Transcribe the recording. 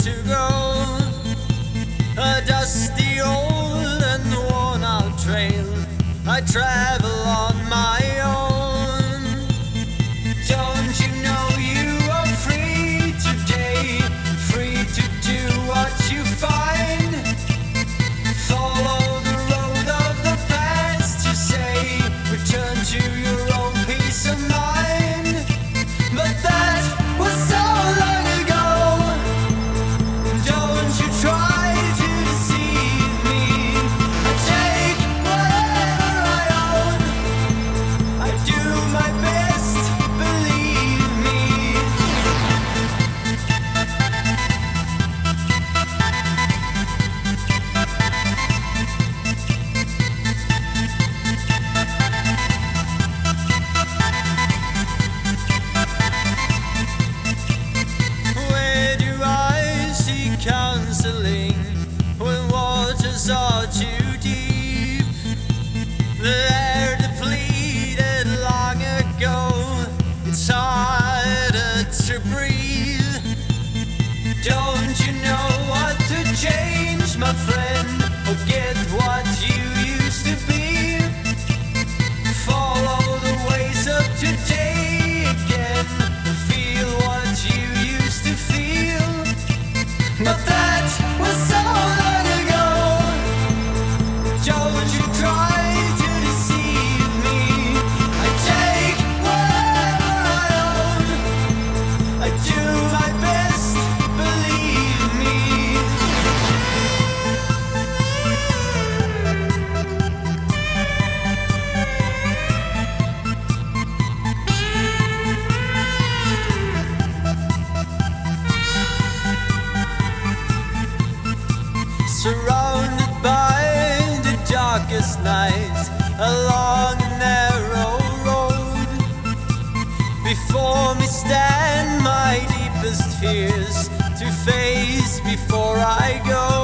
to go. A dusty old and worn out trail I travel on my own. Don't you know you are free today, free to do what you find. Follow the road of the past, you say, return to your own peace of mind. But that was so long ago. Don't you try to deceive me. I take whatever I own. I do my best, believe me. Where do I see counseling when waters are too deep? They're depleted long ago. It's harder to breathe. Don't you know what to change, my friend? Forget what you used to be. Follow the ways of today again. Feel what you used to feel. But that was so long ago. Don't you try to deceive me. I take whatever I own. I do my best, believe me. Surrounded by the darkest nights, along a narrow road. Before me stand my deepest fears to face before I go.